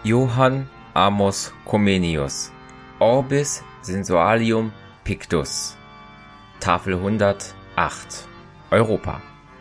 Johann Amos Comenius. Orbis sensualium pictus. Tafel 108. Europa.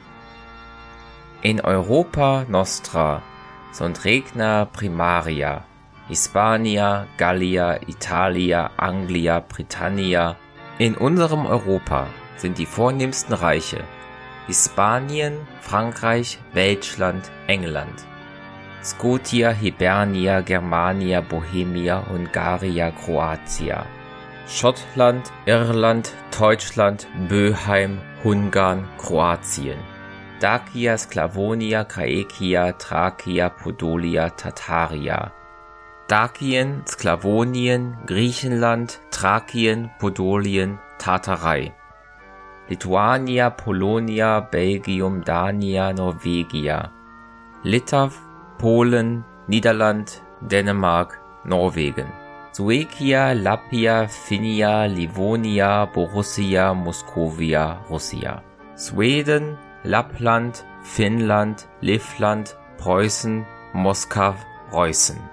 In Europa nostra sunt regna primaria, Hispania, Gallia, Italia, Anglia, Britannia. In unserem Europa sind die vornehmsten Reiche Hispanien, Frankreich, Welschland, England, Scotia, Hibernia, Germania, Bohemia, Hungaria, Kroatia, Schottland, Irland, Deutschland, Böheim, Ungarn, Kroatien, Dacia, Sklavonia, Kraekia, Thrakia, Podolia, Tartaria, Dakien, Sklavonien, Griechenland, Thrakien, Podolien, Tartarei, Lituania, Polonia, Belgium, Dania, Norwegia, Litauen, Polen, Niederland, Dänemark, Norwegen, Suecia, Lappia, Finnia, Livonia, Borussia, Moskowia, Russia, Schweden, Lappland, Finnland, Livland, Preußen, Moskau, Reußen.